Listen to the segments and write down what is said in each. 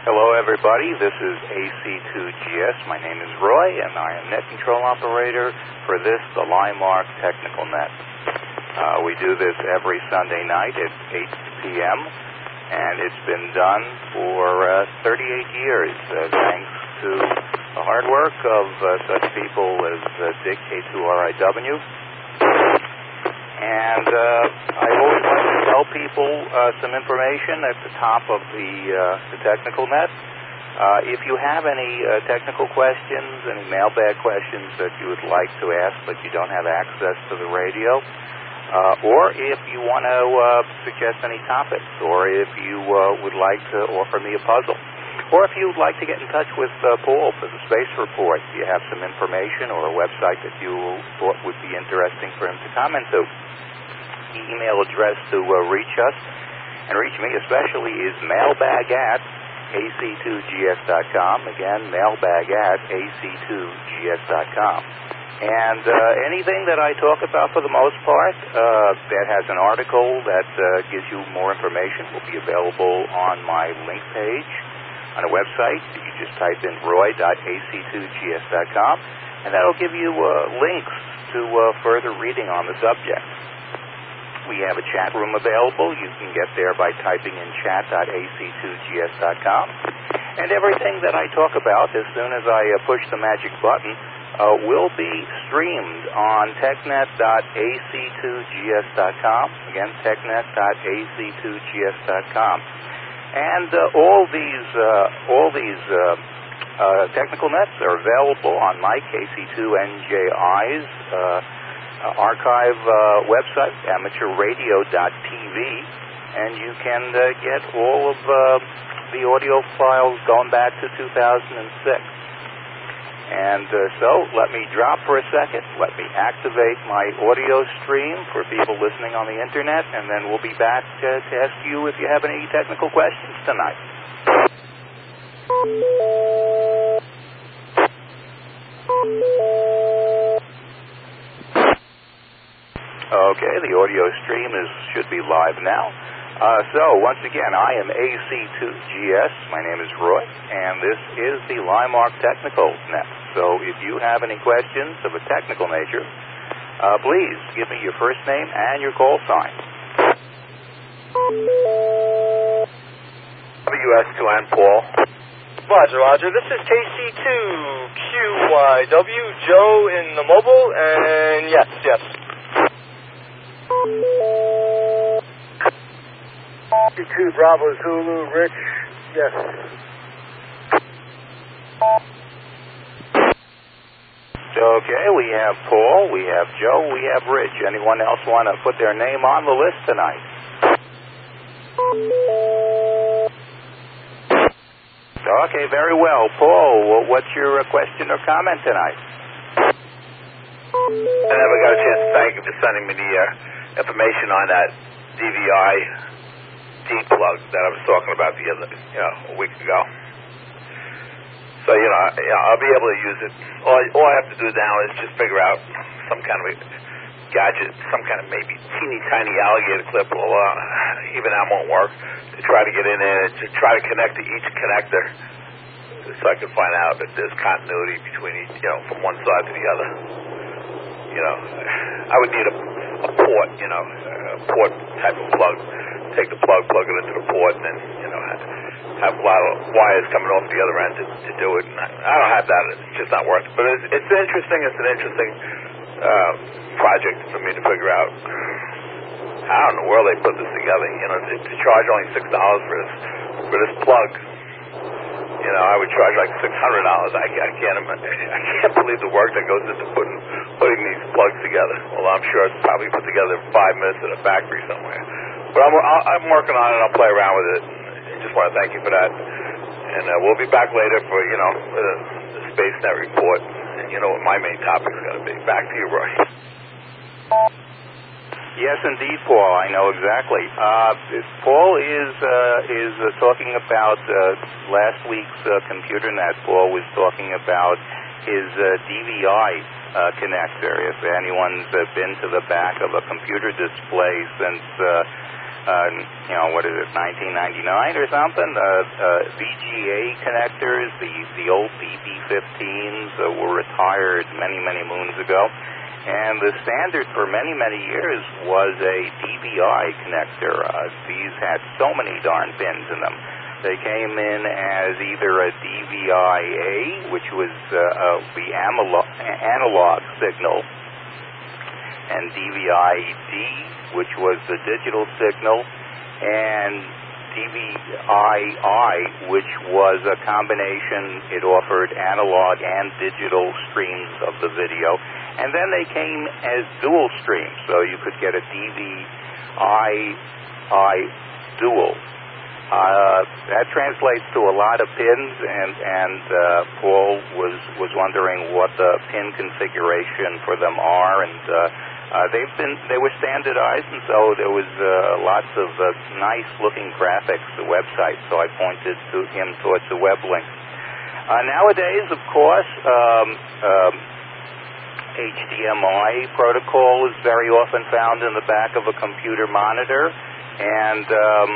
Hello, everybody. This is AC2GS. My name is Roy, and I am Net Control Operator for this, the Limark Technical Net. We do this every Sunday night at 8 p.m., and it's been done for 38 years, thanks to the hard work of such people as Dick K2RIW. And I always like to tell people some information at the top of the technical net. If you have any technical questions, any mailbag questions that you would like to ask but you don't have access to the radio, or if you want to suggest any topics, or if you would like to offer me a puzzle, or if you'd like to get in touch with Paul for the space report, you have some information or a website that you thought would be interesting for him to comment to. The email address to reach us and reach me especially is mailbag@ac2gs.com. Again, mailbag@ac2gs.com. And anything that I talk about for the most part that has an article that gives you more information will be available on my link page on a website. You just type in roy.ac2gs.com, and that'll give you links to further reading on the subject. We have a chat room available. You can get there by typing in chat.ac2gs.com. And everything that I talk about, as soon as I push the magic button, will be streamed on technet.ac2gs.com. Again, technet.ac2gs.com. And all these technical nets are available on my KC2NJI's archive website, amateurradio.tv, and you can get all of the audio files going back to 2006. And so let me drop for a second. Let me activate my audio stream for people listening on the internet, and then we'll be back to ask you if you have any technical questions tonight. Okay, the audio stream should be live now. So, once again, I am AC2GS. My name is Roy, and this is the Limark Technical Net. So, if you have any questions of a technical nature, please give me your first name and your call sign. WS2N, Paul. Roger. This is KC2QYW, Joe in the mobile, and yes. 2 Bravo Zulu, Rich, yes. Okay, we have Paul, we have Joe, we have Rich. Anyone else want to put their name on the list tonight? Okay, very well. Paul, what's your question or comment tonight? I never got a chance to thank you for sending me the information on that DVI D-plug that I was talking about a week ago. So, I'll be able to use it. All I have to do now is just figure out some kind of a gadget, some kind of maybe teeny tiny alligator clip, or even that won't work, to try to get in there, to try to connect to each connector so I can find out if there's continuity between each, from one side to the other. I would need a port, a port type of plug. Take the plug it into the port, and then, have a lot of wires coming off the other end to do it. And I don't have that. It's just not working. But it's interesting. It's an interesting project for me to figure out how in the world they put this together. To charge only $6 for this plug. I would charge like $600. I can't believe the work that goes into putting these plugs together. Well, I'm sure it's probably put together in 5 minutes at a factory somewhere. But I'm working on it. I'll play around with it. I just want to thank you for that. And we'll be back later for the SpaceNet report. And what my main topic is going to be. Back to you, Roy. Yes, indeed, Paul. I know exactly. Paul is talking about last week's computer net. Paul was talking about his DVI connector. If anyone's been to the back of a computer display since, 1999 or something, VGA connectors, the old BB15s were retired many, many moons ago. And the standard for many, many years was a DVI connector. These had so many darn pins in them. They came in as either a DVI-A, which was the analog signal, and DVI-D, which was the digital signal, and DVI-I, which was a combination. It offered analog and digital streams of the video. And then they came as dual streams, so you could get a DVI-I dual. That translates to a lot of pins, and Paul was wondering what the pin configuration for them are, and they were standardized, and so there was lots of nice looking graphics, the website. So I pointed to him towards the web link. Nowadays, of course, HDMI protocol is very often found in the back of a computer monitor, and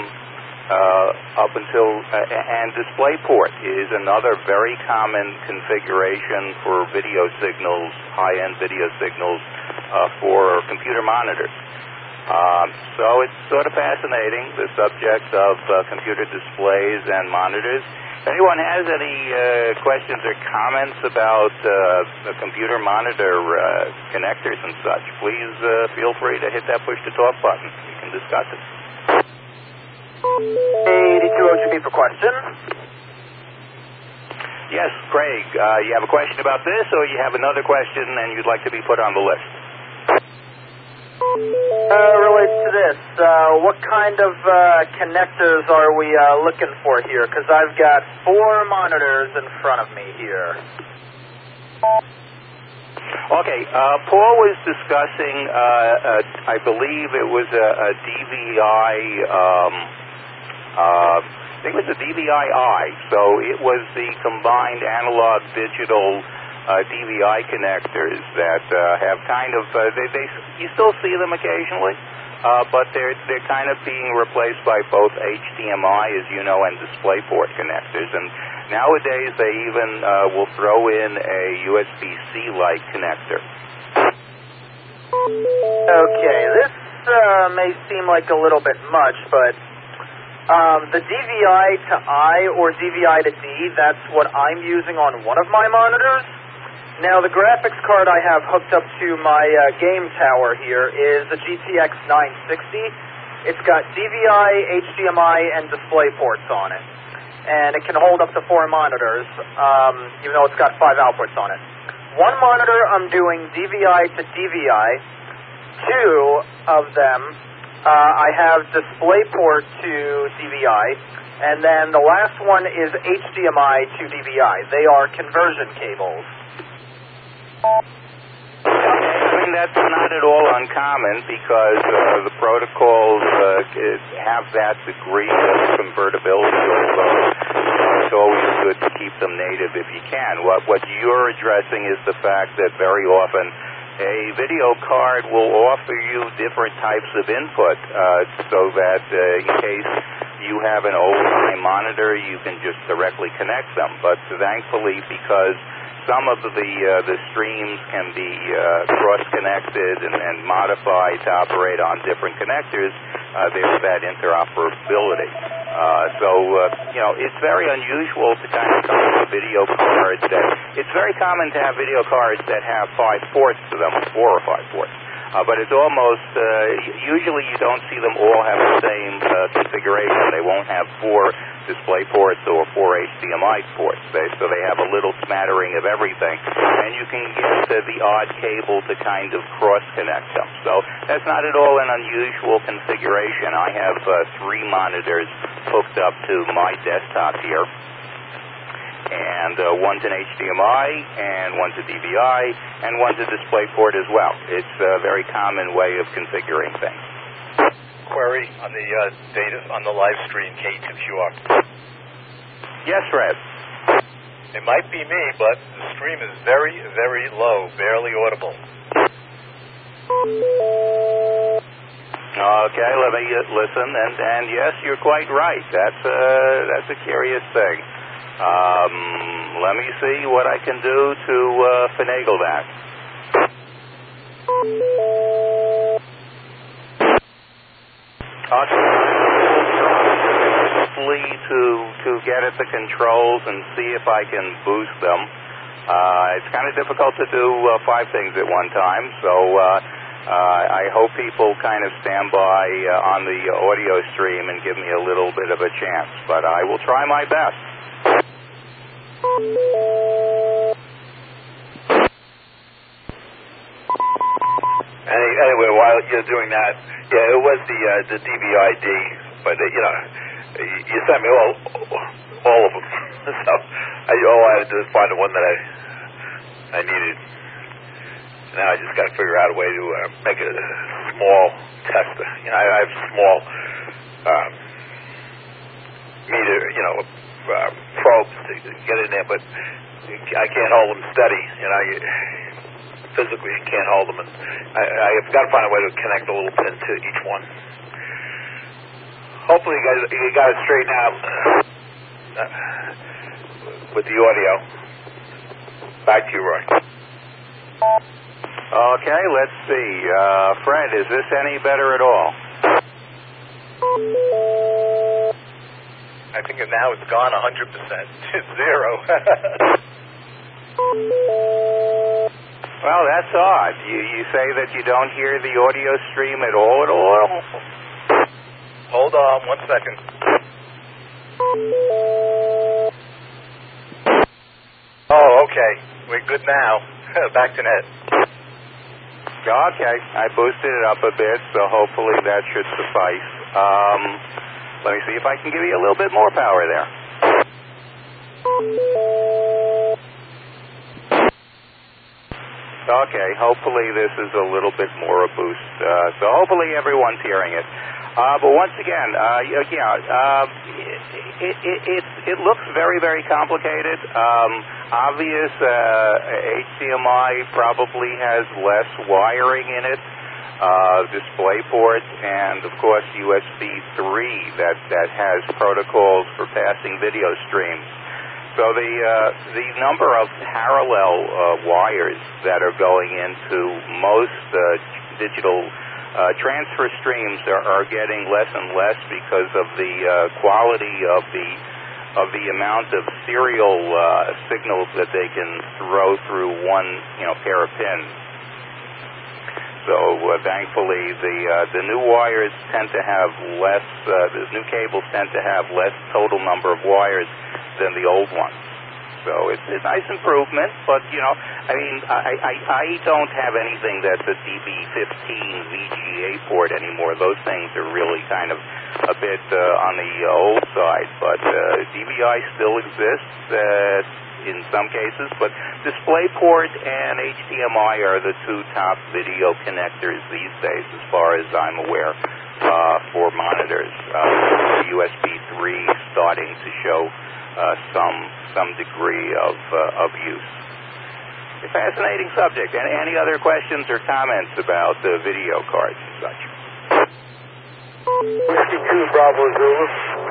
and DisplayPort is another very common configuration for video signals, high-end video signals for computer monitors. So it's sort of fascinating, the subject of computer displays and monitors. If anyone has any questions or comments about the computer monitor connectors and such, please feel free to hit that push-to-talk button. We can discuss it. 82OGB for question. Yes, Craig, you have a question about this, or you have another question and you'd like to be put on the list? Relates to this. What kind of connectors are we looking for here? Because I've got 4 monitors in front of me here. Okay, Paul was discussing, I believe it was a DVI, I think it was a DVI-I, so it was the combined analog digital DVI connectors that have kind of, you still see them occasionally, but they're kind of being replaced by both HDMI, as you know, and DisplayPort connectors. And nowadays they even will throw in a USB-C-like connector. Okay, this may seem like a little bit much, but the DVI to I or DVI to D, that's what I'm using on one of my monitors. Now, the graphics card I have hooked up to my game tower here is a GTX 960. It's got DVI, HDMI, and DisplayPorts on it. And it can hold up to 4 monitors, even though it's got 5 outputs on it. One monitor, I'm doing DVI to DVI. 2 of them, I have DisplayPort to DVI. And then the last one is HDMI to DVI. They are conversion cables. I mean, that's not at all uncommon because the protocols have that degree of convertibility, although it's always good to keep them native if you can. What you're addressing is the fact that very often a video card will offer you different types of input so that in case you have an old-time monitor, you can just directly connect them. But thankfully, because some of the streams can be cross-connected and modified to operate on different connectors, there's that interoperability. It's very unusual to kind of come with video cards it's very common to have video cards that have 5 ports to them, 4 or 5 ports. But it's almost, usually you don't see them all have the same configuration. They won't have 4 display ports or 4 HDMI ports. So they have a little smattering of everything. And you can get the odd cable to kind of cross-connect them. So that's not at all an unusual configuration. I have 3 monitors hooked up to my desktop here. And one's an HDMI, and one's a DVI, and one's a DisplayPort as well. It's a very common way of configuring things. Query on the data on the live stream, K2QR. Yes, Fred. It might be me, but the stream is very, very low, barely audible. Okay, let me listen, and yes, you're quite right. That's a curious thing. Let me see what I can do to finagle that. To get at the controls and see if I can boost them. It's kind of difficult to do 5 things at one time, so I hope people kind of stand by on the audio stream and give me a little bit of a chance, but I will try my best. Anyway, while you're doing that, yeah, it was the DVI-D, but you sent me all of them, so all I had to do is find the one that I needed. Now I just got to figure out a way to make a small test. I have small meter, probes to get in there, but I can't hold them steady. Physically, you can't hold them, and I've got to find a way to connect a little pin to each one. Hopefully, you got it straightened out with the audio. Back to you, Roy. Okay, let's see. Fred, is this any better at all? I think now it's gone 100%. It's 0. Well, that's odd. You say that you don't hear the audio stream at all? Hold on 1 second. Oh, okay. We're good now. Back to net. Okay, I boosted it up a bit, so hopefully that should suffice. Let me see if I can give you a little bit more power there. Okay, hopefully this is a little bit more a boost. So hopefully everyone's hearing it. But once again, it looks very, very complicated. Obvious HDMI probably has less wiring in it. DisplayPort, and of course USB 3 that has protocols for passing video streams. So the number of parallel wires that are going into most digital transfer streams are getting less and less because of the quality of the amount of serial signals that they can throw through one pair of pins. So thankfully, the new wires tend to have less. The new cables tend to have less total number of wires than the old ones. So it's a nice improvement, but I don't have anything that's a DB15 VGA port anymore. Those things are really kind of a bit on the old side, but DVI still exists in some cases, but DisplayPort and HDMI are the 2 top video connectors these days, as far as I'm aware, for monitors. USB 3 starting to show some degree of use. A fascinating subject. Any other questions or comments about the video cards and such? Whiskey 2 Bravo Zulu.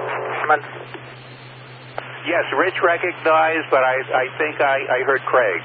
Yes, Rich recognized, but I think I heard Craig.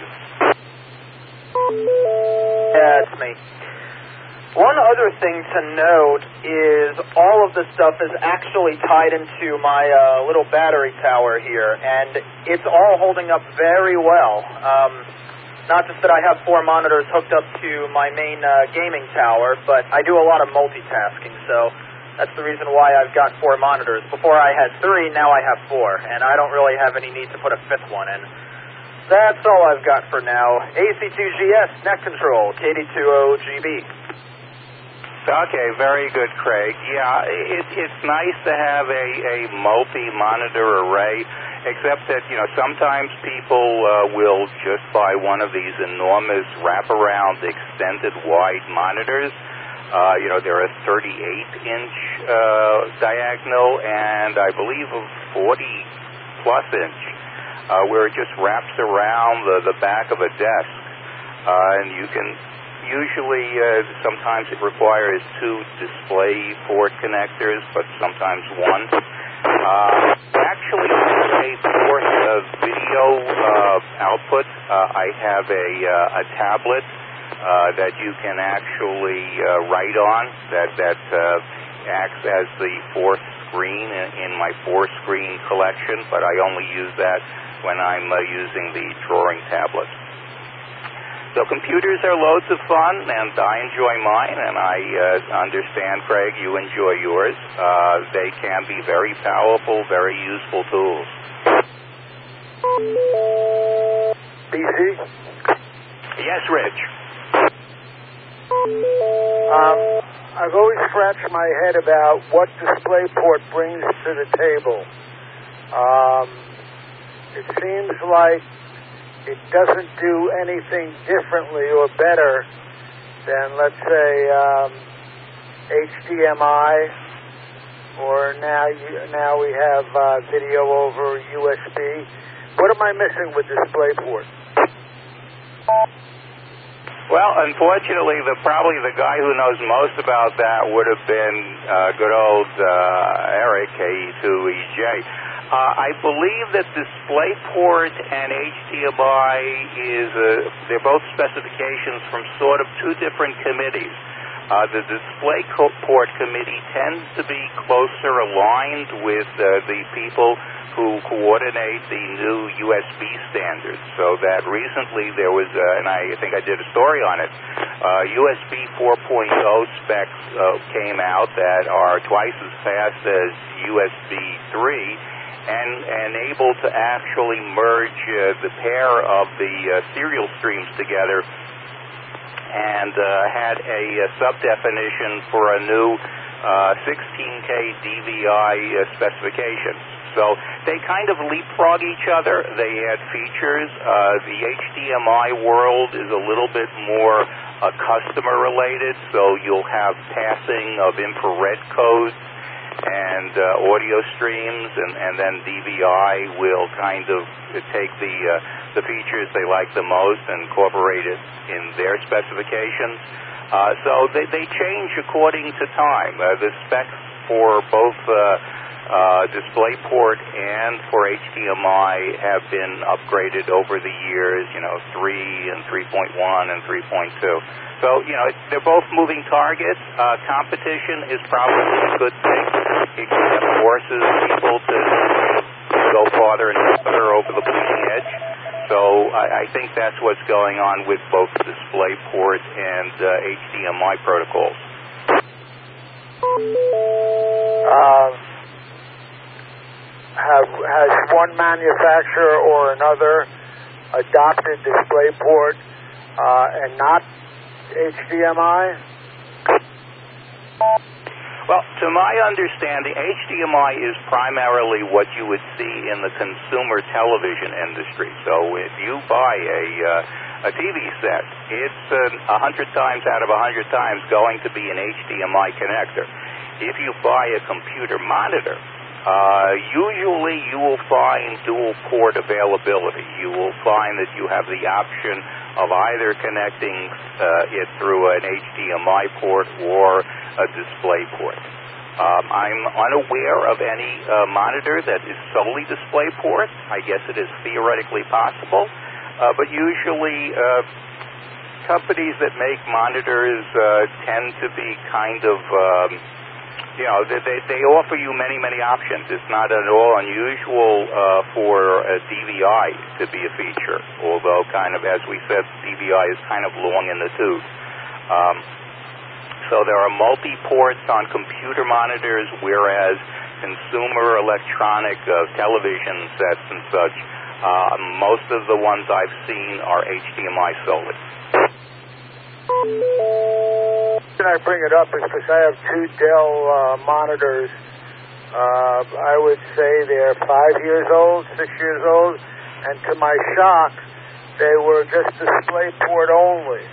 Yeah, it's me. One other thing to note is all of this stuff is actually tied into my little battery tower here, and it's all holding up very well. Not just that I have 4 monitors hooked up to my main gaming tower, but I do a lot of multitasking, so that's the reason why I've got 4 monitors. Before I had 3, now I have 4, and I don't really have any need to put a 5th one in. That's all I've got for now. AC2GS, net control, KD20GB. Okay, very good, Craig. Yeah, it's nice to have a multi-monitor array. except that, sometimes people will just buy one of these enormous wraparound extended wide monitors. There are 38-inch diagonal and I believe a 40-plus inch where it just wraps around the back of a desk. And you can usually, sometimes it requires 2 display port connectors, but sometimes 1. Actually, for a video output, I have a tablet that you can actually write on that acts as the 4th screen in my 4-screen collection, but I only use that when I'm using the drawing tablet. So computers are loads of fun, and I enjoy mine, and I understand, Craig, you enjoy yours. They can be very powerful, very useful tools. BC? Yes, Rich. I've always scratched my head about what DisplayPort brings to the table. It seems like it doesn't do anything differently or better than, let's say, HDMI, or now we have video over USB. What am I missing with DisplayPort? Well, unfortunately, probably the guy who knows most about that would have been good old Eric, K2EJ. I believe that DisplayPort and HDMI they're both specifications from sort of 2 different committees. The DisplayPort committee tends to be closer aligned with the people who coordinate the new USB standards. So that recently there was, and I think I did a story on it, USB 4.0 specs came out that are twice as fast as USB 3, and able to actually merge the pair of the serial streams together, and had a sub-definition for a new 16K DVI specification. So they kind of leapfrog each other. They add features. The HDMI world is a little bit more customer-related, so you'll have passing of infrared codes and audio streams, and then DVI will kind of take the features they like the most and incorporate it in their specifications. So they change according to time. The specs for both DisplayPort and for HDMI have been upgraded over the years, 3 and 3.1 and 3.2. So, they're both moving targets. Competition is probably a good thing. It forces people to go farther and farther over the bleeding edge. So I think that's what's going on with both DisplayPort and HDMI protocols. Has one manufacturer or another adopted DisplayPort and not HDMI? Well, to my understanding, HDMI is primarily what you would see in the consumer television industry. So if you buy a TV set, it's 100 times out of 100 times going to be an HDMI connector. If you buy a computer monitor, usually you will find dual port availability. You will find that you have the option of either connecting it through an HDMI port or a display port. I'm unaware of any monitor that is solely display port. I guess it is theoretically possible, but usually companies that make monitors tend to be kind of they offer you many options. It's not at all unusual for a DVI to be a feature, although kind of, as we said, DVI is kind of long in the tooth. So there are multi-ports on computer monitors, whereas consumer electronic television sets and such, most of the ones I've seen are HDMI solely. The reason I bring it up is because I have 2 Dell monitors I would say they're 5 years old, 6 years old, and to my shock, they were just DisplayPort only,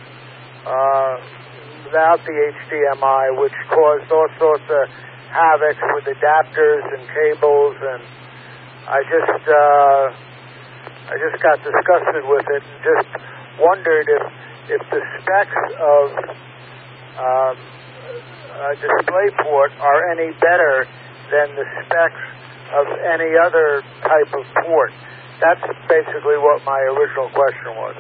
without the HDMI, which caused all sorts of havoc with adapters and cables, and I just got disgusted with it and just wondered if the specs of DisplayPort are any better than the specs of any other type of port. That's basically what my original question was.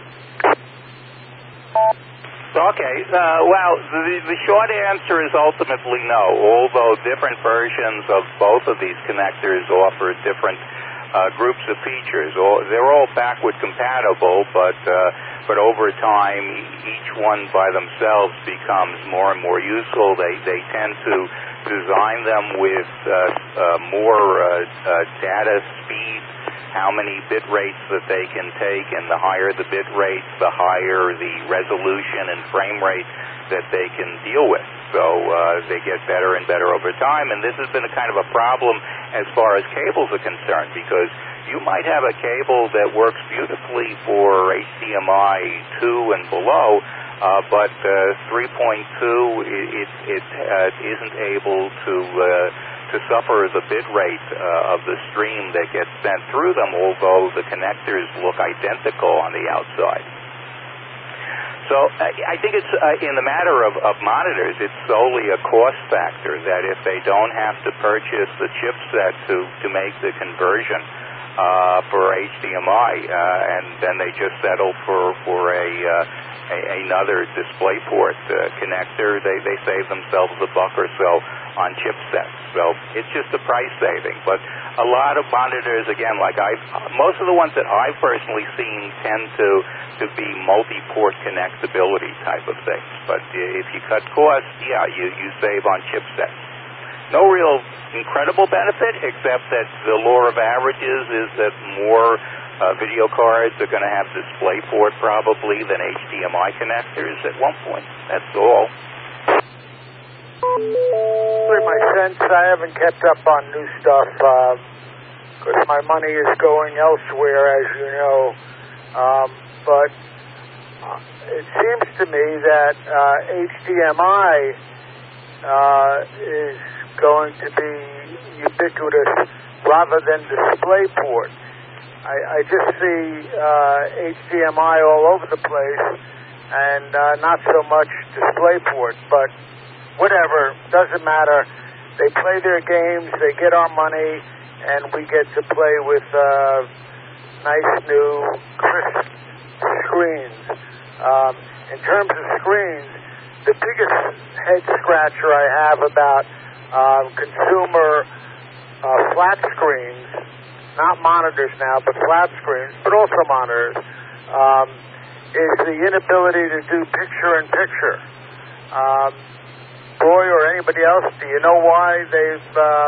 Okay. Well, the short answer is ultimately no, although different versions of both of these connectors offer different groups of features. They're all backward compatible, but over time, each one by themselves becomes more and more useful. They tend to design them with more data speed, how many bit rates that they can take, and the higher the bit rates, the higher the resolution and frame rate that they can deal with. So they get better and better over time, and this has been a kind of a problem as far as cables are concerned, because you might have a cable that works beautifully for HDMI 2 and below, but 3.2 it isn't able to suffer the bit rate of the stream that gets sent through them, although the connectors look identical on the outside. So I think it's in the matter of monitors, it's solely a cost factor, that if they don't have to purchase the chipset to make the conversion for HDMI, and then they just settle for another DisplayPort connector, they save themselves $1 or so on chipsets. So it's just a price saving. But a lot of monitors, again, like most of the ones that I've personally seen tend to be multi-port connectability type of things. But if you cut costs, yeah, you save on chipsets. No real incredible benefit, except that the law of averages is that more video cards are going to have DisplayPort probably than HDMI connectors at one point. That's all. In my sense, I haven't kept up on new stuff because my money is going elsewhere, as you know. But it seems to me that HDMI is going to be ubiquitous rather than DisplayPort. I just see HDMI all over the place and not so much DisplayPort, but whatever, doesn't matter. They play their games, they get our money, and we get to play with nice new crisp screens. In terms of screens, the biggest head scratcher I have about consumer flat screens, not monitors now, but flat screens, but also monitors, is the inability to do picture-in-picture. Roy or anybody else, do you know why they've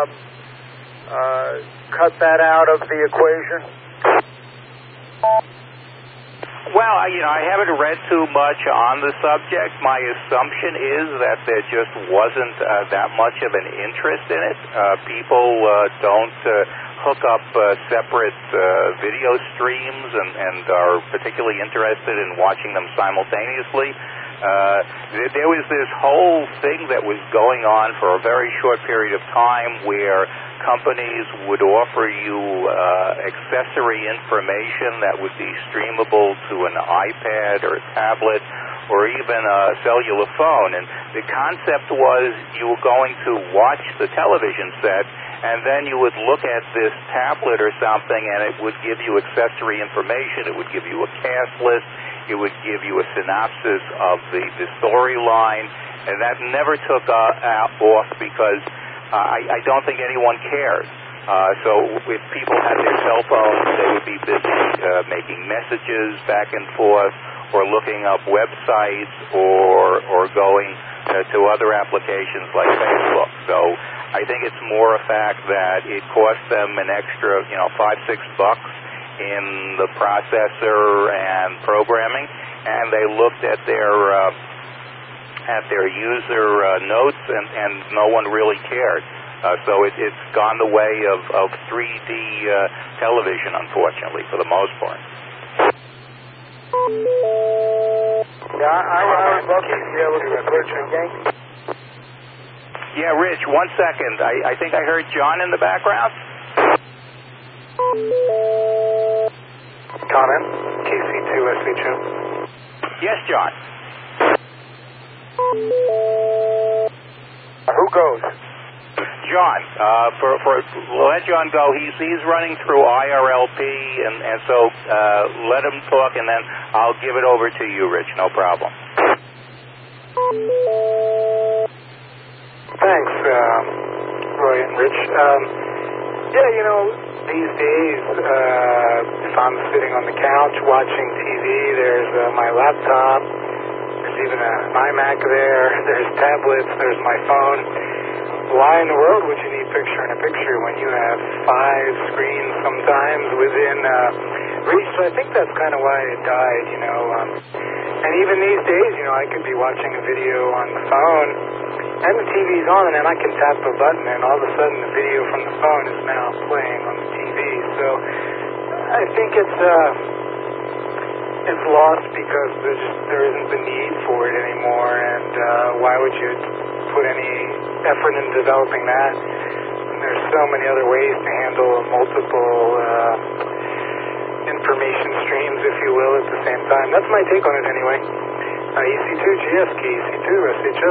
cut that out of the equation? Well, I haven't read too much on the subject. My assumption is that there just wasn't that much of an interest in it. People don't hook up separate video streams and are particularly interested in watching them simultaneously. There was this whole thing that was going on for a very short period of time where companies would offer you accessory information that would be streamable to an iPad or a tablet or even a cellular phone. And the concept was you were going to watch the television set, and then you would look at this tablet or something, and it would give you accessory information. It would give you a cast list. It would give you a synopsis of the storyline, and that never took off because I don't think anyone cared. So if people had their cell phones, they would be busy making messages back and forth or looking up websites or going to other applications like Facebook. So I think it's more a fact that it cost them an extra, $5-6 in the processor and programming, and they looked at their user notes, and no one really cared. So it's gone the way of 3D television, unfortunately, for the most part. Yeah, I would love to be able to switch again. Yeah, Rich, 1 second. I think I heard John in the background. Comment, KC2SHO. Yes, John. Who goes? John, let John go. He's running through IRLP, and so let him talk, and then I'll give it over to you, Rich. No problem. Thanks, Roy and Rich. Yeah, you know, these days, if I'm sitting on the couch watching TV, there's my laptop, there's even an iMac there, there's tablets, there's my phone. Why in the world would you need picture-in-a-picture when you have 5 screens sometimes within reach? So I think that's kind of why it died, you know. And even these days, you know, I could be watching a video on the phone, and the TV's on, and then I can tap a button, and all of a sudden the video from the phone is now playing on the TV. So I think it's lost because there isn't the need for it anymore, and why would you put any effort in developing that? And there's so many other ways to handle multiple information streams, if you will, at the same time. That's my take on it anyway. EC2GS, EC2SHO.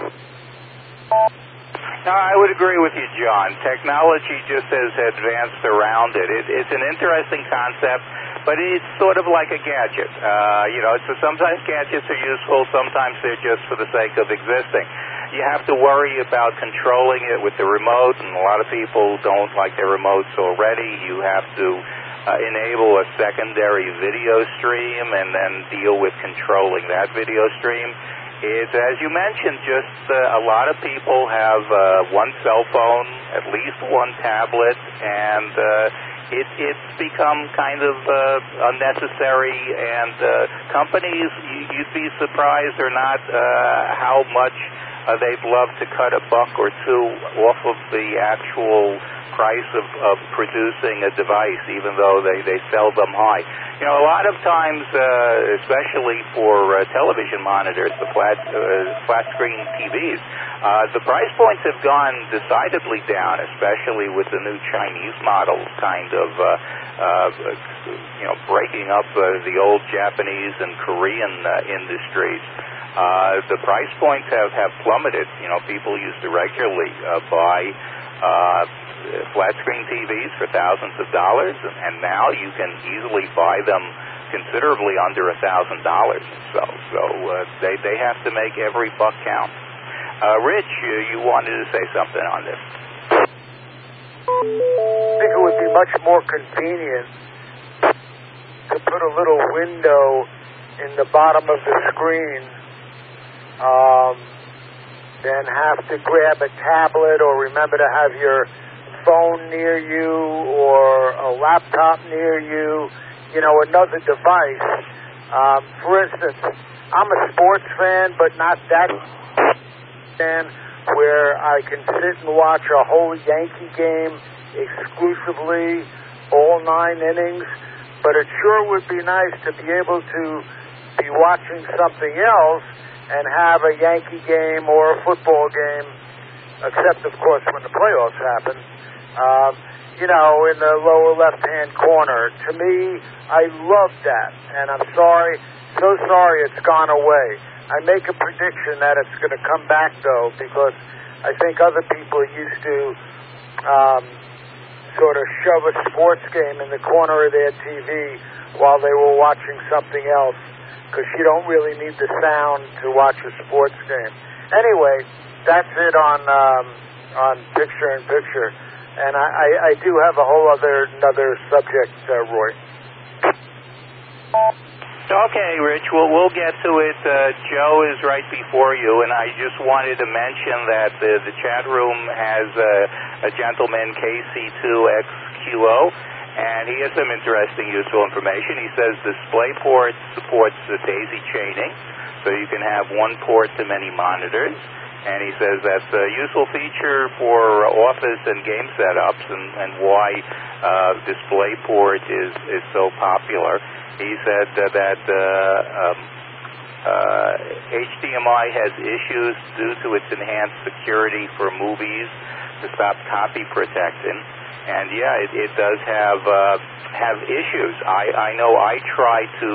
No, I would agree with you, John. Technology just has advanced around it. It's an interesting concept, but it's sort of like a gadget. You know, so sometimes gadgets are useful, sometimes they're just for the sake of existing. You have to worry about controlling it with the remote, and a lot of people don't like their remotes already. You have to enable a secondary video stream and then deal with controlling that video stream. It's, as you mentioned, just a lot of people have one cell phone, at least one tablet, and it's become kind of unnecessary, and companies, you'd be surprised or not how much they'd love to cut $1 or $2 off of the actual price of producing a device, even though they sell them high. You know, a lot of times, especially for television monitors, the flat screen TVs, the price points have gone decidedly down, especially with the new Chinese models kind of you know, breaking up the old Japanese and Korean industries. The price points have plummeted. You know, people used to regularly buy flat screen TVs for thousands of dollars, and now you can easily buy them considerably under $1,000. So they have to make every buck count. Rich, you wanted to say something on this? I think it would be much more convenient to put a little window in the bottom of the screen than have to grab a tablet or remember to have your phone near you or a laptop near you, you know, another device. For instance, I'm a sports fan, but not that fan where I can sit and watch a whole Yankee game exclusively, all 9 innings, but it sure would be nice to be able to be watching something else and have a Yankee game or a football game, except, of course, when the playoffs happen, you know, in the lower left-hand corner. To me, I love that, and I'm sorry, so sorry it's gone away. I make a prediction that it's going to come back, though, because I think other people used to sort of shove a sports game in the corner of their TV while they were watching something else, because you don't really need the sound to watch a sports game. Anyway, that's it on picture-in-picture. And I do have a whole another subject, Roy. Okay, Rich, we'll get to it. Joe is right before you, and I just wanted to mention that the chat room has a gentleman, KC2XQO, and he has some interesting, useful information. He says DisplayPort supports the daisy chaining, so you can have one port to many monitors. And he says that's a useful feature for office and game setups, and why DisplayPort is so popular. He said that HDMI has issues due to its enhanced security for movies to stop copy protection. And yeah, it does have issues. I know I try to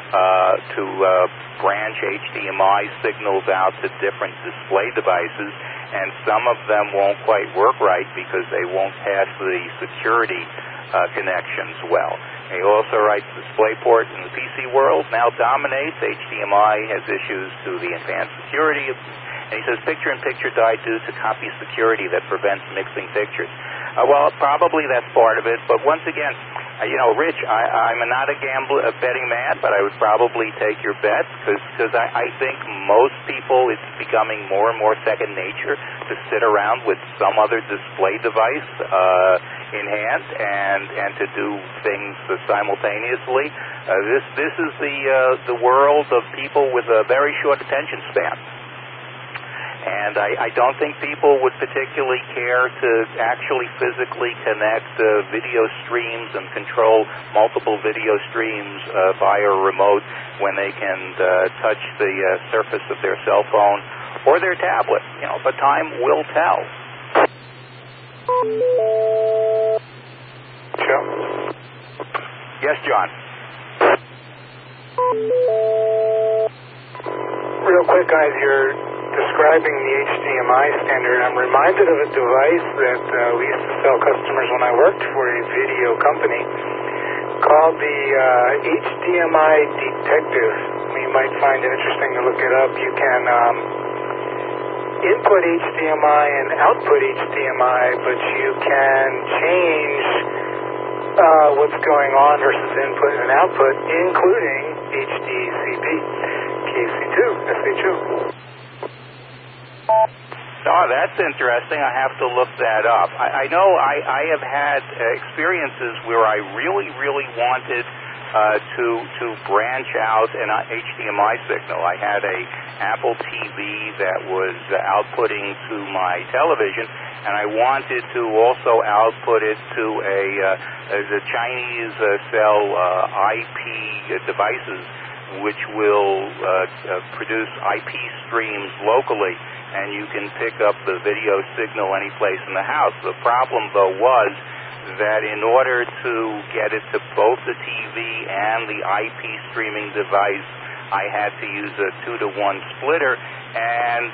branch HDMI signals out to different display devices, and some of them won't quite work right because they won't pass the security connections well. He also writes DisplayPort in the PC world now dominates. HDMI has issues to the advanced security. And he says picture-in-picture died due to copy security that prevents mixing pictures. Well, probably that's part of it. But once again, Rich, I'm not a betting man, but I would probably take your bets because I think most people, it's becoming more and more second nature to sit around with some other display device in hand and to do things simultaneously. This is the world of people with a very short attention span. And I don't think people would particularly care to actually physically connect video streams and control multiple video streams via remote when they can touch the surface of their cell phone or their tablet. But time will tell. Joe? Yes, John. Real quick, guys, you're describing the HDMI standard. I'm reminded of a device that we used to sell customers when I worked for a video company called the HDMI Detective. You might find it interesting to look it up. You can input HDMI and output HDMI, but you can change what's going on versus input and output, including HDCP, KC2, SHO. Oh, that's interesting. I have to look that up. I know I have had experiences where I really, really wanted to branch out an HDMI signal. I had a Apple TV that was outputting to my television, and I wanted to also output it to the Chinese sell IP devices, which will produce IP streams locally, and you can pick up the video signal any place in the house. The problem, though, was that in order to get it to both the TV and the IP streaming device, I had to use a 2-to-1 splitter, and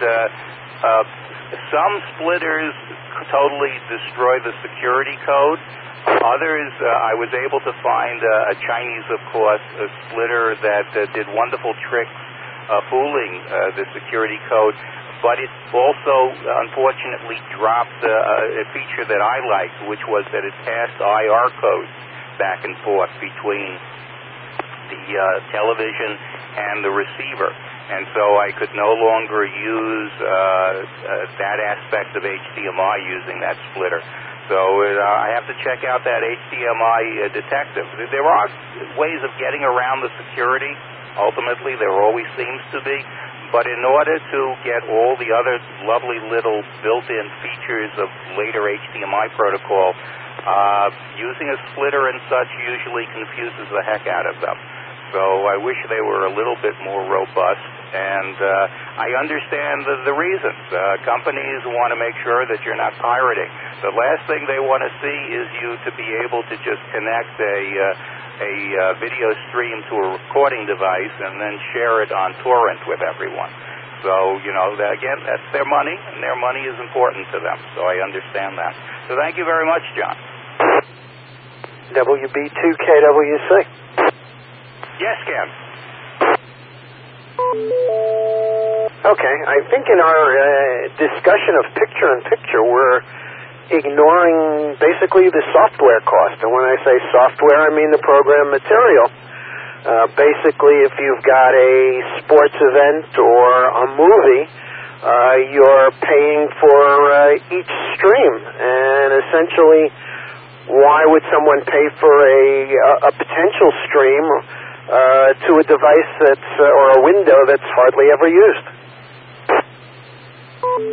some splitters totally destroy the security code. Others, I was able to find a Chinese, of course, a splitter that did wonderful tricks fooling the security code, but it also, unfortunately, dropped a feature that I liked, which was that it passed IR codes back and forth between the television and the receiver. And so I could no longer use that aspect of HDMI using that splitter. So I have to check out that HDMI Detective. There are ways of getting around the security. Ultimately, there always seems to be. But in order to get all the other lovely little built-in features of later HDMI protocol, using a splitter and such usually confuses the heck out of them. So I wish they were a little bit more robust, and I understand the reasons. Companies want to make sure that you're not pirating. The last thing they want to see is you to be able to just connect a video stream to a recording device and then share it on torrent with everyone. So, again, that's their money, and their money is important to them. So I understand that. So thank you very much, John. WB2KWC. Yes, Ken. Okay, I think in our discussion of picture-in-picture, we're ignoring basically the software cost. And when I say software, I mean the program material. Basically, if you've got a sports event or a movie, you're paying for each stream. And essentially, why would someone pay for a potential stream to a device that's or a window that's hardly ever used?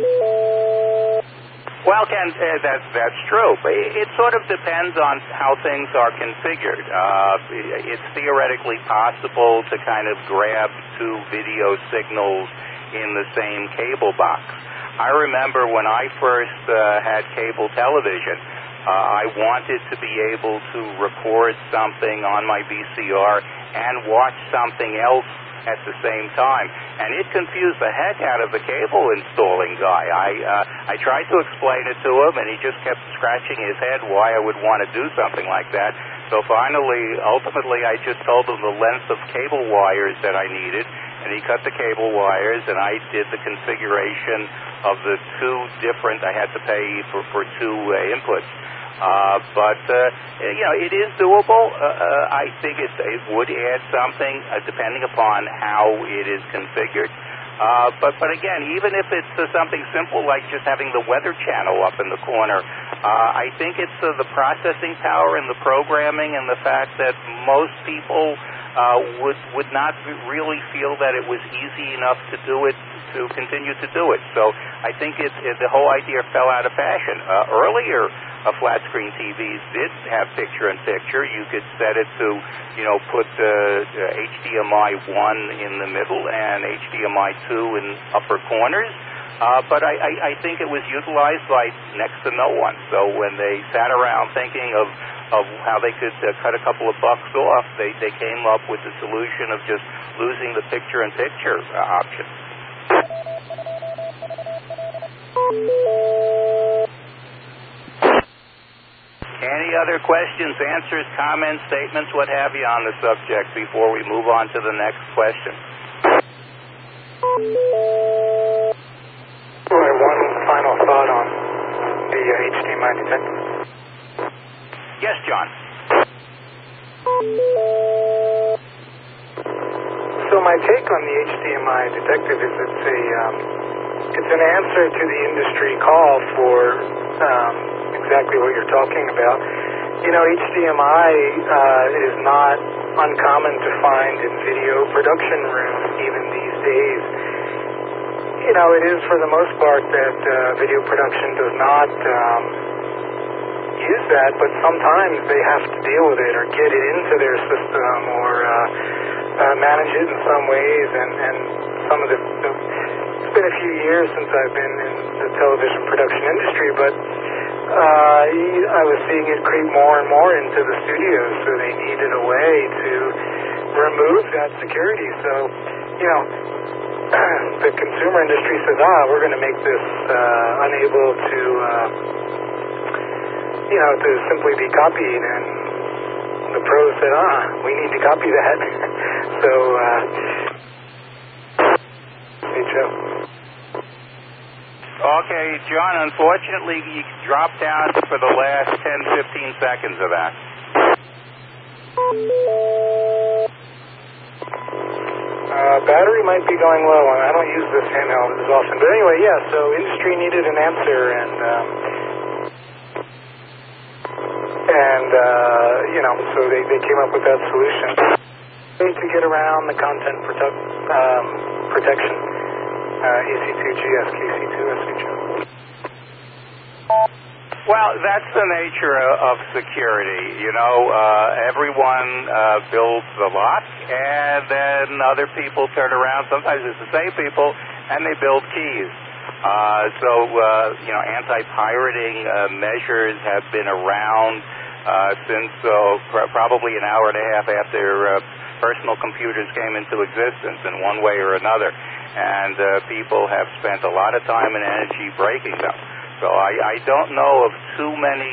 Well, Ken, that's true. It sort of depends on how things are configured. It's theoretically possible to kind of grab two video signals in the same cable box. I remember when I first had cable television, I wanted to be able to record something on my VCR and watch something else at the same time, and it confused the heck out of the cable installing guy. I tried to explain it to him, and he just kept scratching his head why I would want to do something like that. So ultimately, I just told him the length of cable wires that I needed, and he cut the cable wires, and I did the configuration of the two different. I had to pay for two inputs. But it is doable. I think it would add something depending upon how it is configured. But again, even if it's something simple like just having the Weather Channel up in the corner, I think it's the processing power and the programming and the fact that most people would not really feel that it was easy enough to do it, to continue to do it. So I think the whole idea fell out of fashion. Earlier, flat-screen TVs did have picture-in-picture. You could set it to, put HDMI 1 in the middle and HDMI 2 in upper corners. But I think it was utilized by next to no one. So when they sat around thinking of how they could cut a couple of bucks off, they came up with the solution of just losing the picture-in-picture option. Any other questions, answers, comments, statements, what have you on the subject before we move on to the next question? One final thought on the HDMI detector. Yes, John. So my take on the HDMI detective is it's an answer to the industry call for exactly what you're talking about. HDMI is not uncommon to find in video production rooms even these days. It is for the most part that video production does not use that, but sometimes they have to deal with it or get it into their system or manage it in some ways, and some of it's been a few years since I've been in the television production industry, but I was seeing it creep more and more into the studios, so they needed a way to remove that security. So, the consumer industry says, we're going to make this unable to, to simply be copied, and the pros said, we need to copy that. So, hey, Joe. Okay, John, unfortunately, you dropped out for the last 10-15 seconds of that. Battery might be going low. I don't use this handheld as often. But anyway, so industry needed an answer, and so they came up with that solution. To get around the content protection. EC2G, SKC2, SHO. Well, that's the nature of security. Everyone builds a lot, and then other people turn around. Sometimes it's the same people, and they build keys. Anti-pirating measures have been around since probably an hour and a half after personal computers came into existence in one way or another. And people have spent a lot of time and energy breaking them. So I don't know of too many,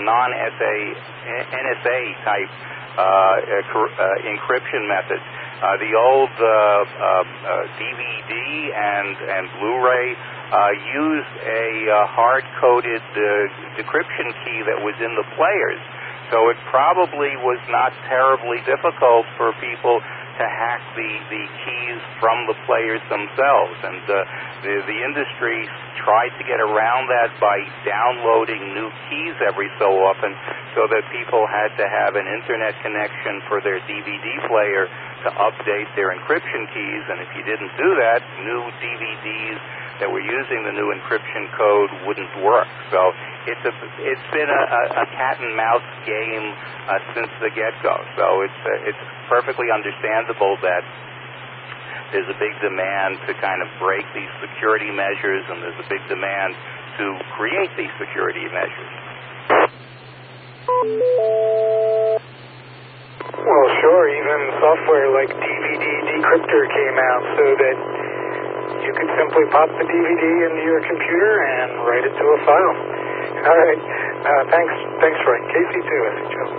NSA type encryption methods. The old DVD and Blu-ray used a hard-coded decryption key that was in the players. So it probably was not terribly difficult for people to hack the keys from the players themselves. And the industry tried to get around that by downloading new keys every so often, so so that people had to have an internet connection for their DVD player to update their encryption keys, and if you didn't do that, new DVDs that were using the new encryption code wouldn't work. So it's been a cat and mouse game since the get-go. So it's perfectly understandable that there's a big demand to kind of break these security measures, and there's a big demand to create these security measures. Well, sure, even software like DVD Decryptor came out so that you could simply pop the DVD into your computer and write it to a file. All right. Thanks, Roy. KC2, Joe.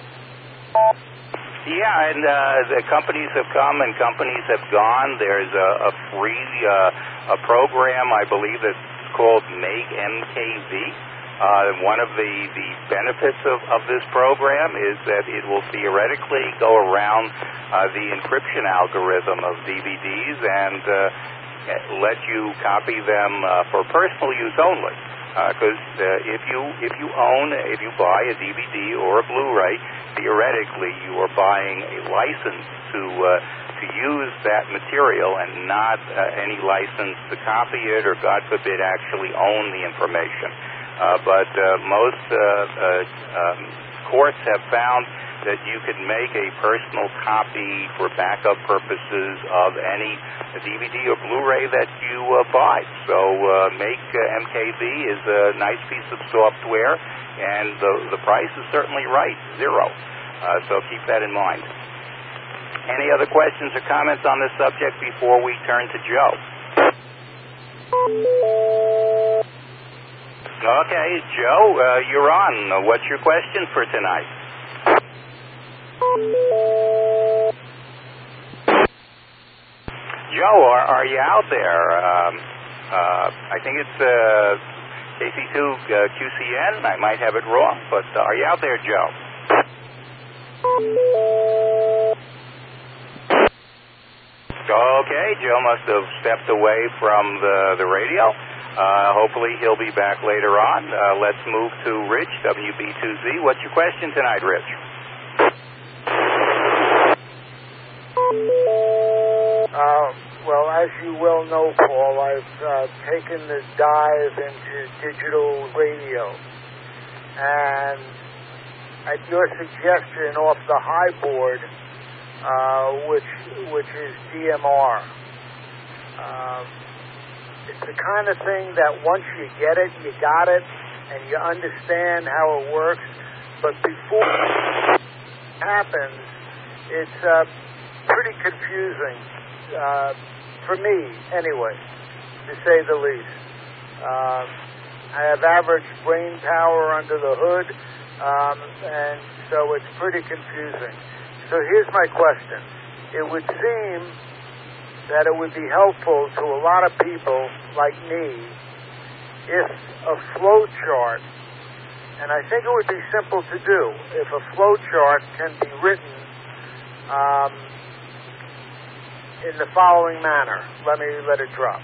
Yeah, and the companies have come and companies have gone. There's a free a program, I believe, that's called Make MKV. One of the benefits of this program is that it will theoretically go around the encryption algorithm of DVDs and let you copy them for personal use only. Because if you buy a DVD or a Blu-ray, theoretically you are buying a license to use that material and not any license to copy it or, God forbid, actually own the information. But most courts have found that you could make a personal copy for backup purposes of any DVD or Blu-ray that you buy. So Make MKV is a nice piece of software, and the price is certainly right, $0. So keep that in mind. Any other questions or comments on this subject before we turn to Joe? Okay, Joe, you're on. What's your question for tonight? Joe, are you out there? I think it's KC2 QCN. I might have it wrong, but are you out there, Joe? Okay, Joe must have stepped away from the radio. Hopefully he'll be back later on. Let's move to Rich, WB2Z. What's your question tonight, Rich? Well, as you well know, Paul, I've taken the dive into digital radio. And at your suggestion, off the high board, which is DMR, it's the kind of thing that once you get it, you got it, and you understand how it works. But before it happens, it's pretty confusing, for me anyway, to say the least. I have average brain power under the hood, and so it's pretty confusing. So here's my question. It would seem that it would be helpful to a lot of people like me if a flow chart, and I think it would be simple to do, if a flow chart can be written in the following manner. Let it drop.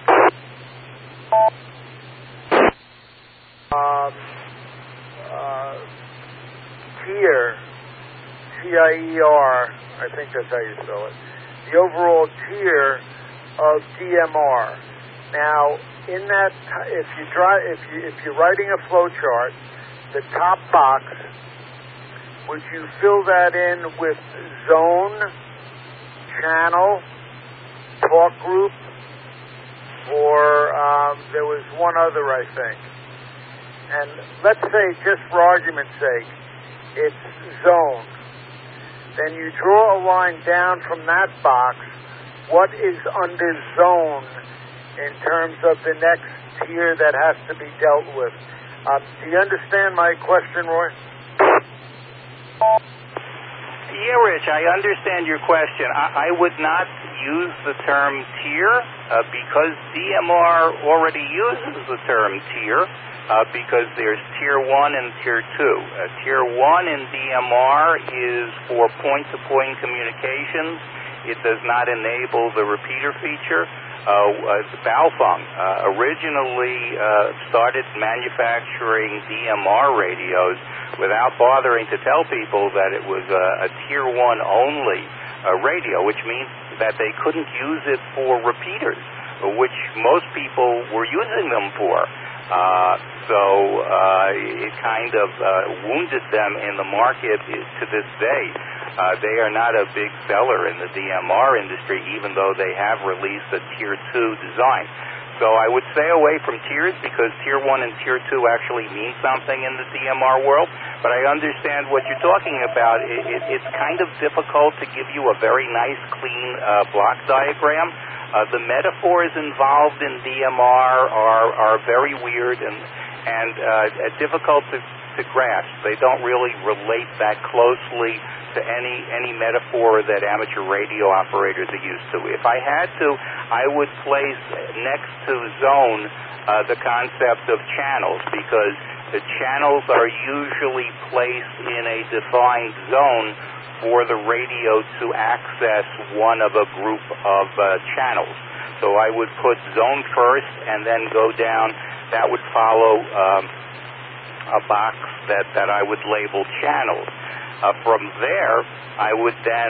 Tier, T-I-E-R, I think that's how you spell it, the overall tier of DMR. Now, in that, if you're writing a flow chart, the top box, would you fill that in with zone, channel, talk group, or there was one other, I think. And let's say, just for argument's sake, it's zone. Then you draw a line down from that box. What is under zone in terms of the next tier that has to be dealt with? Do you understand my question, Roy? Yeah, Rich, I understand your question. I would not use the term tier because DMR already uses the term tier. Because there's Tier 1 and Tier 2. Tier 1 in DMR is for point-to-point communications. It does not enable the repeater feature. Baofeng originally started manufacturing DMR radios without bothering to tell people that it was a Tier 1 only radio, which means that they couldn't use it for repeaters, which most people were using them for. So it kind of wounded them in the market to this day. They are not a big seller in the DMR industry, even though they have released a Tier 2 design. So I would stay away from tiers because Tier 1 and Tier 2 actually mean something in the DMR world. But I understand what you're talking about. It's kind of difficult to give you a very nice, clean block diagram. The metaphors involved in DMR are very weird and difficult to grasp. They don't really relate that closely to any metaphor that amateur radio operators are used to. If I had to, I would place next to zone the concept of channels, because the channels are usually placed in a defined zone for the radio to access one of a group of channels. So I would put zone first and then go down. That would follow a box that I would label channels. From there, I would then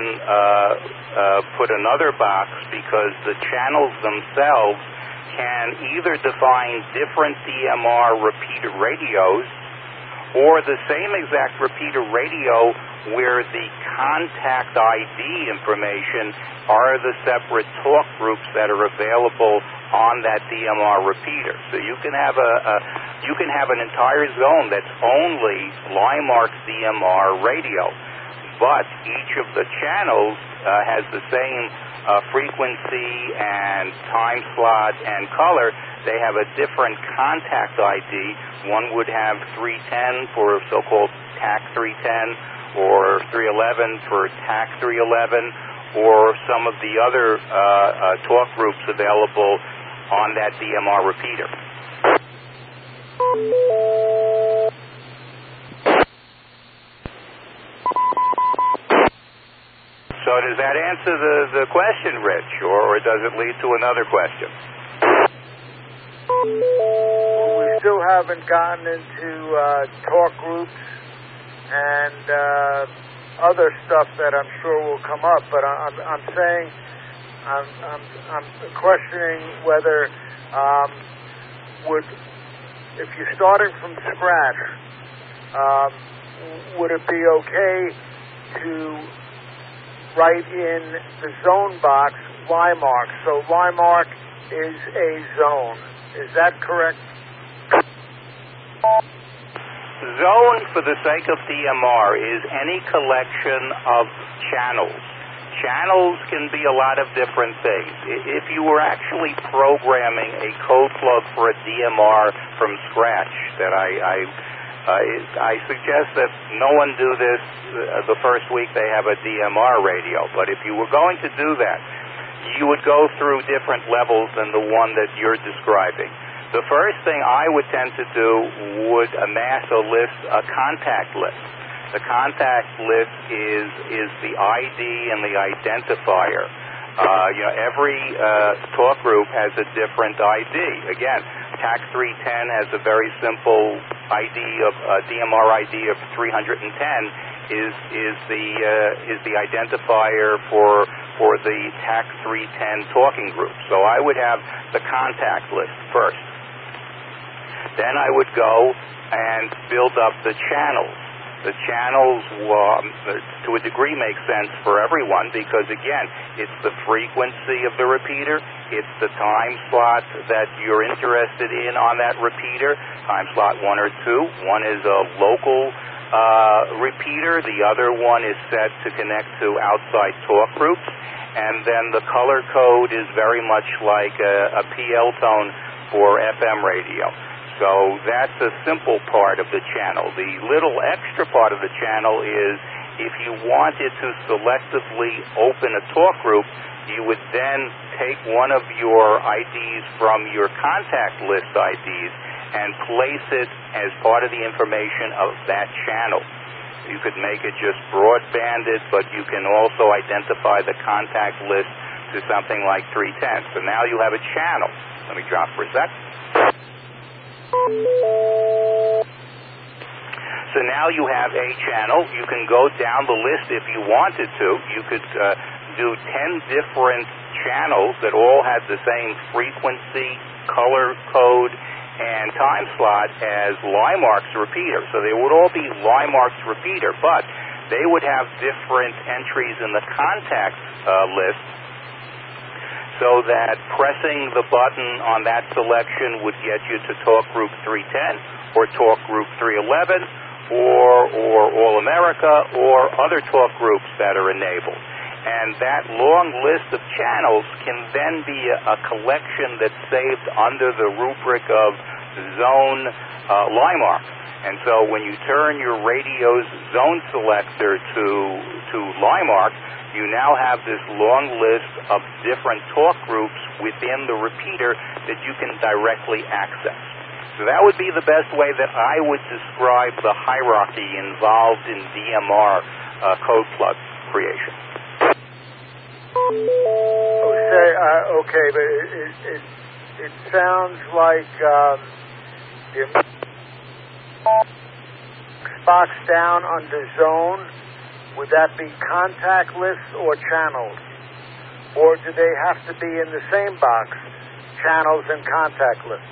put another box, because the channels themselves can either define different DMR repeater radios or the same exact repeater radio where the contact ID information are the separate talk groups that are available on that DMR repeater. So you can have an entire zone that's only Limark's DMR radio, but each of the channels has the same frequency and time slot and color. They have a different contact ID. One would have 310 for so-called TAC 310, or 311 for TAC 311, or some of the other talk groups available on that DMR repeater. So does that answer the question, Rich, or does it lead to another question? Well, we still haven't gotten into talk groups and other stuff that I'm sure will come up, but I'm saying I'm questioning whether if you're starting from scratch, would it be okay to write in the zone box Limark? So Limark is a zone. Is that correct? Zone, for the sake of DMR, is any collection of channels. Channels can be a lot of different things. If you were actually programming a code plug for a DMR from scratch, that I suggest that no one do this the first week they have a DMR radio. But if you were going to do that, you would go through different levels than the one that you're describing. The first thing I would tend to do would amass a contact list. The contact list is the ID and the identifier. Every talk group has a different ID. Again, TAC 310 has a very simple ID of DMR ID of 310 is the identifier for the TAC 310 talking group. So I would have the contact list first. Then I would go and build up the channels. The channels, to a degree, make sense for everyone because, again, it's the frequency of the repeater, it's the time slot that you're interested in on that repeater, time slot 1 or 2. One is a local repeater, the other one is set to connect to outside talk groups, and then the color code is very much like a PL tone for FM radio. So that's a simple part of the channel. The little extra part of the channel is if you wanted to selectively open a talk group, you would then take one of your IDs from your contact list IDs and place it as part of the information of that channel. You could make it just broadbanded, but you can also identify the contact list to something like 310. So now you have a channel. Let me drop for a sec. So now you have a channel. You can go down the list if you wanted to. You could do 10 different channels that all had the same frequency, color code, and time slot as Limark's repeater. So they would all be Limark's repeater, but they would have different entries in the contacts list, so that pressing the button on that selection would get you to talk group 310 or talk group 311 or All America or other talk groups that are enabled. And that long list of channels can then be a collection that's saved under the rubric of zone Limark. And so when you turn your radio's zone selector to Limark, you now have this long list of different talk groups within the repeater that you can directly access. So that would be the best way that I would describe the hierarchy involved in DMR code plug creation. Okay, but it sounds like the box down under zone, would that be contact lists or channels? Or do they have to be in the same box, channels and contact lists?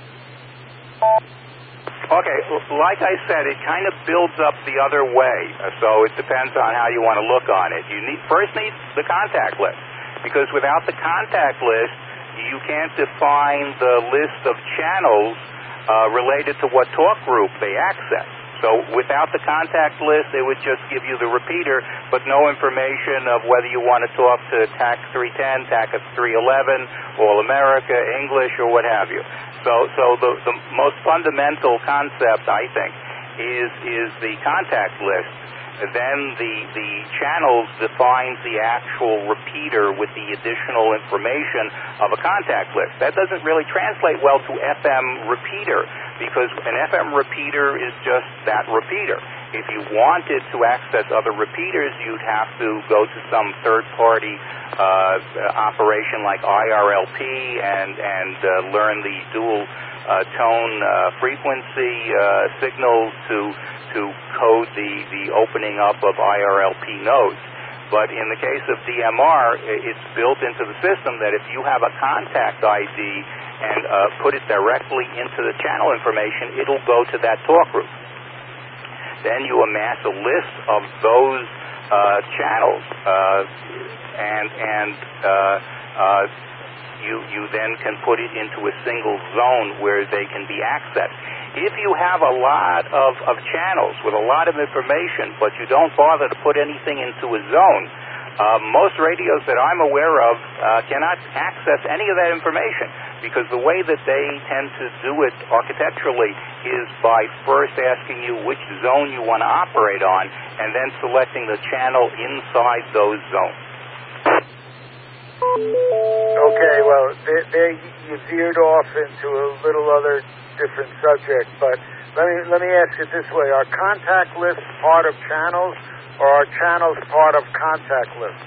Okay, like I said, it kind of builds up the other way, so it depends on how you want to look on it. You first need the contact list, because without the contact list, you can't define the list of channels related to what talk group they access. So without the contact list, they would just give you the repeater, but no information of whether you want to talk to TAC 310, TAC 311, All America, English, or what have you. So the most fundamental concept, I think, is the contact list. Then the channels defines the actual repeater with the additional information of a contact list. That doesn't really translate well to FM repeater, because an FM repeater is just that repeater. If you wanted to access other repeaters, you'd have to go to some third-party operation like IRLP and learn the dual tone frequency signals to code the opening up of IRLP nodes. But in the case of DMR, it's built into the system that if you have a contact ID and put it directly into the channel information, it'll go to that talk group. Then you amass a list of those channels, you then can put it into a single zone where they can be accessed. If you have a lot of channels with a lot of information, but you don't bother to put anything into a zone, most radios that I'm aware of cannot access any of that information, because the way that they tend to do it architecturally is by first asking you which zone you want to operate on, and then selecting the channel inside those zones. Okay, well, there you veered off into a little other different subject, but let me ask it this way: are contact lists part of channels, or are channels part of contact lists?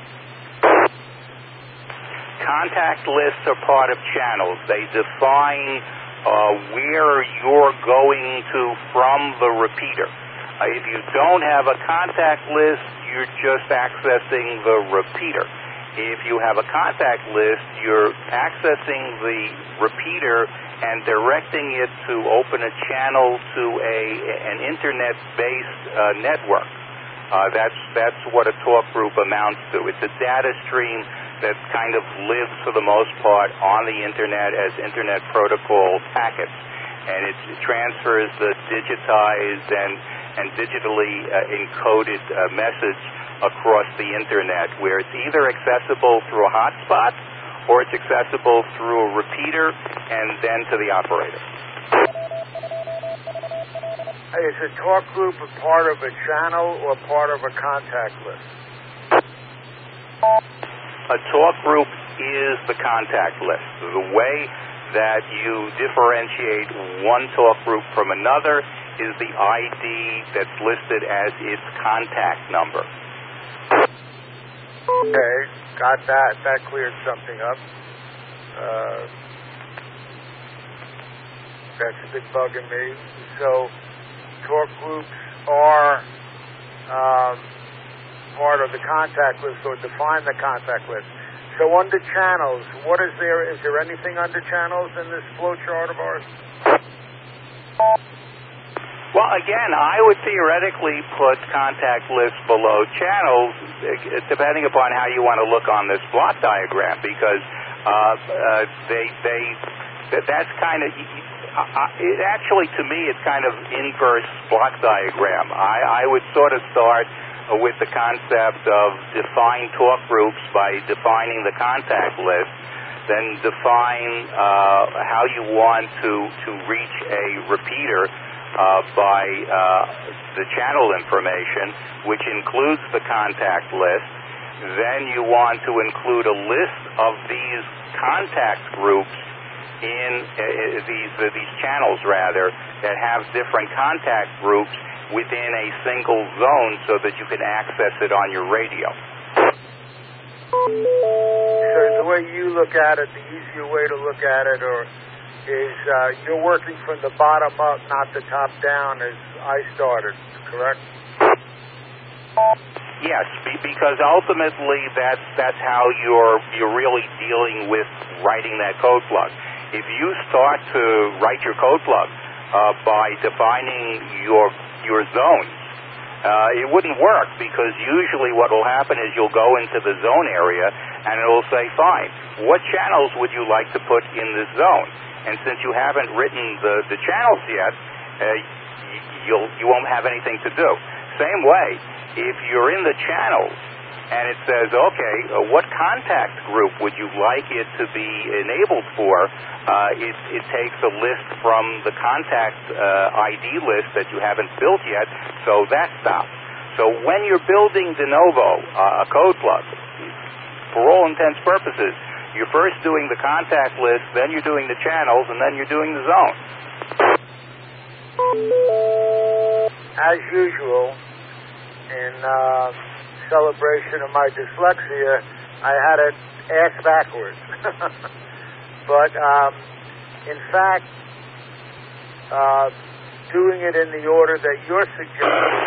Contact lists are part of channels. They define where you're going to from the repeater. If you don't have a contact list, you're just accessing the repeater. If you have a contact list, you're accessing the repeater and directing it to open a channel to an internet-based network. That's what a talk group amounts to. It's a data stream that kind of lives for the most part on the internet as internet protocol packets, and it transfers the digitized and digitally encoded message across the internet, where it's either accessible through a hotspot or it's accessible through a repeater and then to the operator. Is a talk group a part of a channel or part of a contact list? A talk group is the contact list. The way that you differentiate one talk group from another is the ID that's listed as its contact number. Okay. got that. That cleared something up. That's been bugging me. So torque groups are part of the contact list, or define the contact list. So under channels, what is there? Is there anything under channels in this flow chart of ours? Well, again, I would theoretically put contact lists below channels, depending upon how you want to look on this block diagram, because that's kind of, it actually, to me, it's kind of inverse block diagram. I would sort of start with the concept of define torque groups by defining the contact list, then define how you want to reach a repeater by the channel information, which includes the contact list. Then you want to include a list of these contact groups in these channels, rather, that have different contact groups within a single zone so that you can access it on your radio. So the way you look at it, the easier way to look at it, or is you're working from the bottom up, not the top down, as I started, correct? Yes, because ultimately that's how you're really dealing with writing that code plug. If you start to write your code plug by defining your zones, it wouldn't work, because usually what will happen is you'll go into the zone area and it will say, fine, what channels would you like to put in this zone? And since you haven't written the channels yet, you won't have anything to do. Same way, if you're in the channels and it says, okay, what contact group would you like it to be enabled for? It takes a list from the contact ID list that you haven't built yet, so that stops. So when you're building de novo a code plug, for all intents and purposes, you're first doing the contact list, then you're doing the channels, and then you're doing the zone. As usual, in celebration of my dyslexia, I had it ass backwards. But in fact, doing it in the order that you're suggesting,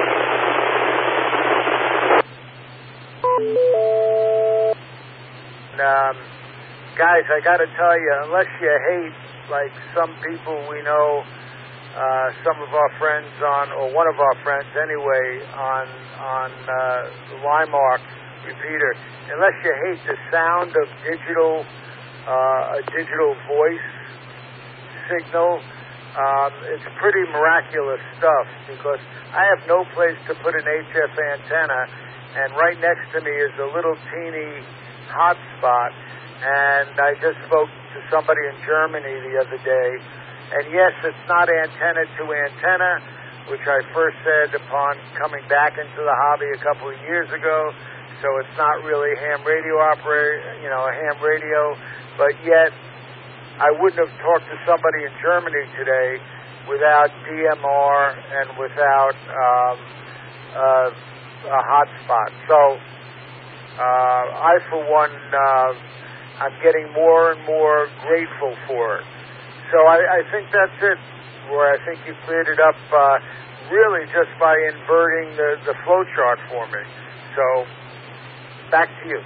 guys, I got to tell you, unless you hate, like some people we know, some of our friends or one of our friends anyway, on the Limark repeater, unless you hate the sound of a digital voice signal, it's pretty miraculous stuff, because I have no place to put an HF antenna, and right next to me is a little teeny hotspot. And I just spoke to somebody in Germany the other day, and yes, it's not antenna to antenna, which I first said upon coming back into the hobby a couple of years ago. So it's not really ham radio ham radio, but yet I wouldn't have talked to somebody in Germany today without DMR and without a hotspot. So I, for one, I'm getting more and more grateful for it. So I think that's it, Roy. I think you cleared it up really just by inverting the flow chart for me. So back to you.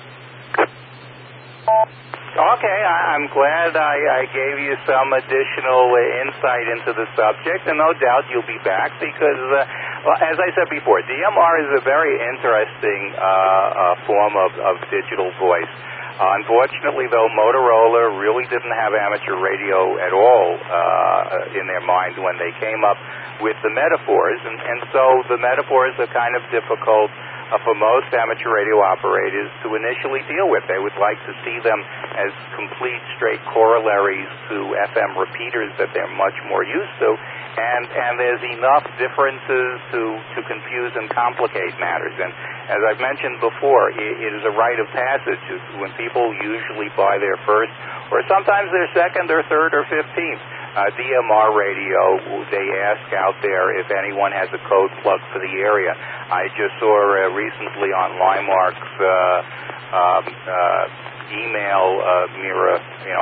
Okay, I'm glad I gave you some additional insight into the subject, and no doubt you'll be back because, as I said before, DMR is a very interesting form of digital voice. Unfortunately, though, Motorola really didn't have amateur radio at all in their mind when they came up with the metaphors, and so the metaphors are kind of difficult for most amateur radio operators to initially deal with. They would like to see them as complete straight corollaries to FM repeaters that they're much more used to, and there's enough differences to confuse and complicate matters. And as I've mentioned before, it is a rite of passage when people usually buy their first, or sometimes their second or third or 15th DMR radio. They ask out there if anyone has a code plug for the area. I just saw recently on Limark's email Mira,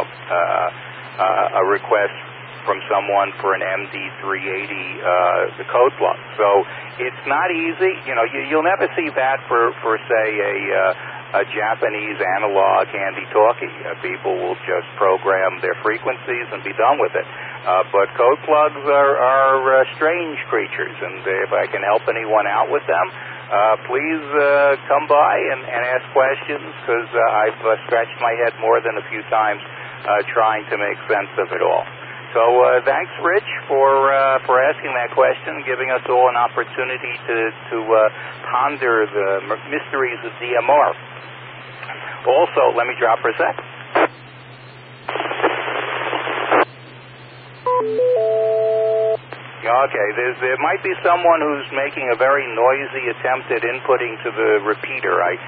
a request from someone for an MD380, the code plug. So it's not easy. You'll never see that for say a Japanese analog handy-talkie. People will just program their frequencies and be done with it. But code plugs are strange creatures, and if I can help anyone out with them, please come by and ask questions, because I've scratched my head more than a few times trying to make sense of it all. So thanks, Rich, for asking that question, giving us all an opportunity to ponder the mysteries of DMR. Also, let me drop for a sec. Okay, there might be someone who's making a very noisy attempt at inputting to the repeater.